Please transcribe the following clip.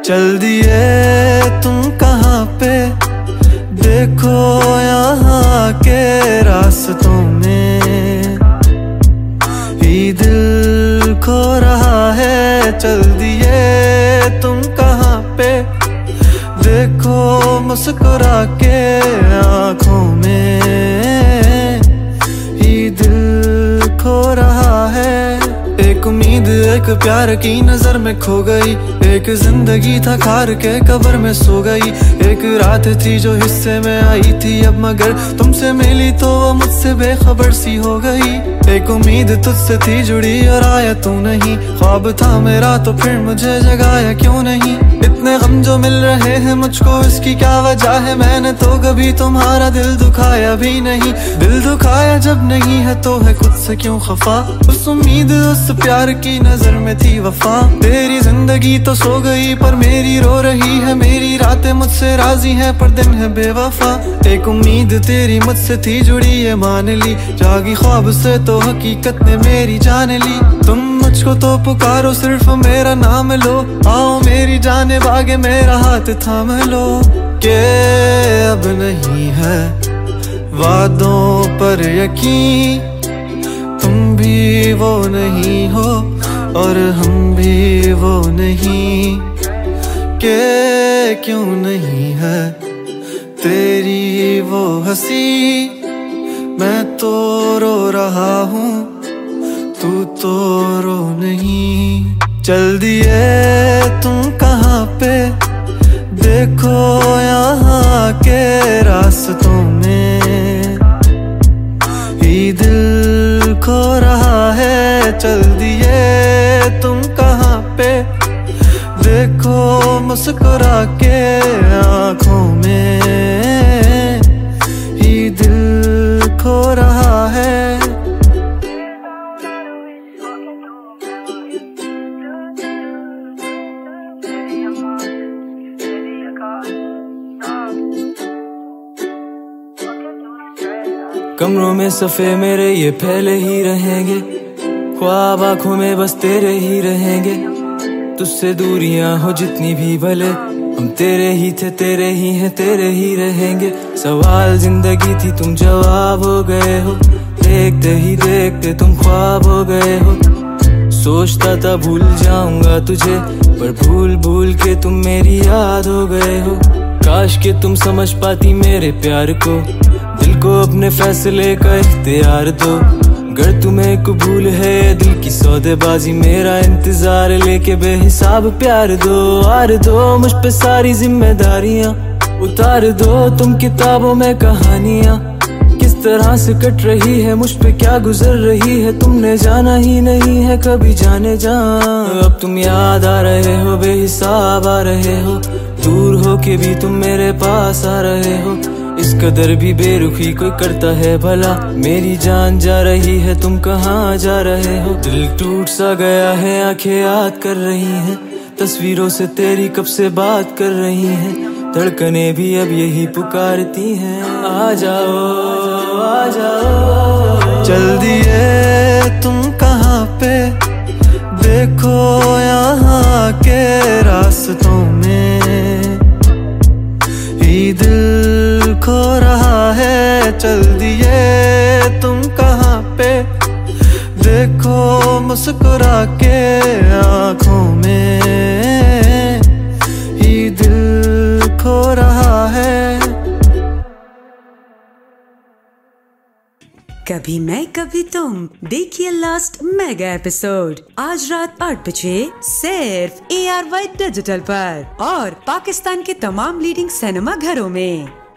चल दिए तुम कहाँ पे, देखो यहाँ के रास्तों में ही दिल खो रहा है। चल दिए तुम कहाँ पे, देखो मुस्कुरा के आँखों में ही दिल खो रहा है। एक उम्मीद एक प्यार की नजर में खो गई, एक जिंदगी था खार के कब्र में सो गई। एक रात थी जो हिस्से में आई थी अब मगर तुमसे मिली तो वो मुझसे बेखबर सी हो गई। एक उम्मीद तुझसे थी जुड़ी और आया तू नहीं, ख्वाब था मेरा तो फिर मुझे जगाया क्यों नहीं। इतने गम जो मिल रहे हैं मुझको इसकी क्या वजह है, मैंने तो कभी तुम्हारा दिल दुखाया भी नहीं। दिल दुखाया जब नहीं है तो है खुद से क्यों खफा, उस उम्मीद उस प्यार की नजर में थी वफा। तेरी जिंदगी तो सो गई पर मेरी रो रही है, मेरी रातें मुझसे राजी हैं पर दिन है बेवफा। एक उम्मीद तेरी मुझसे थी जुड़ी ये मान ली, जागी ख्वाब से तो हकीकत ने मेरी जान ली। तुम मुझको तो पुकारो सिर्फ मेरा नाम लो, आओ मेरी जाने बागे मेरा हाथ थाम लो। के अब नहीं है वादों पर यकीन, तुम भी वो नहीं हो और हम भी वो नहीं। के क्यों नहीं है तेरी वो हंसी, मैं तो रो रहा हूँ तू तो रो नहीं। चल दिए तुम कहाँ पे, देखो यहाँ के रास्तों में ही दिल खो रहा है। चल दिए तुम कहाँ पे, देखो मुस्कुरा के आँखों में ही दिल खो रहा है। कमरों में सफ़े मेरे ये फैले ही रहेंगे, ख्वाब आँखों में बस तेरे ही रहेंगे। तुझसे दूरियां हो जितनी भी भले हम तेरे ही थे, तेरे ही हैं, तेरे ही रहेंगे। सवाल जिंदगी थी तुम जवाब हो गए हो, देखते ही देखते तुम ख्वाब हो गए हो। सोचता था भूल जाऊंगा तुझे पर भूल भूल के तुम मेरी याद हो गए हो। काश के तुम समझ पाती मेरे प्यार को, दिल को अपने फैसले का इख्तियार दो। अगर तुम्हें कबूल है दिल की सौदेबाजी, मेरा इंतजार लेके बेहिसाब प्यार दो। आर दो मुझ पे सारी जिम्मेदारियां, उतार दो तुम किताबों में कहानियां। किस तरह से कट रही है मुझ पे क्या गुजर रही है, तुमने जाना ही नहीं है कभी जाने जा। अब तुम याद आ रहे हो बेहिसाब आ रहे हो, दूर हो के भी तुम मेरे पास आ रहे हो। इस कदर भी बेरुखी कोई करता है भला, मेरी जान जा रही है तुम कहाँ जा रहे हो। दिल टूट सा गया है आंखें याद कर रही हैं, तस्वीरों से तेरी कब से बात कर रही हैं। धड़कने भी अब यही पुकारती हैं, आ जाओ आ जाओ। चल दिए तुम कहाँ पे, देखो यहाँ के रास्तों में ही दिल खो रहा है। चल दिए तुम कहाँ पे, देखो मुस्कुरा के आँखों में ही दिल खो रहा है। कभी मैं कभी तुम देखिए लास्ट मेगा एपिसोड आज रात 8 बजे सिर्फ ARY डिजिटल पर और पाकिस्तान के तमाम लीडिंग सिनेमा घरों में।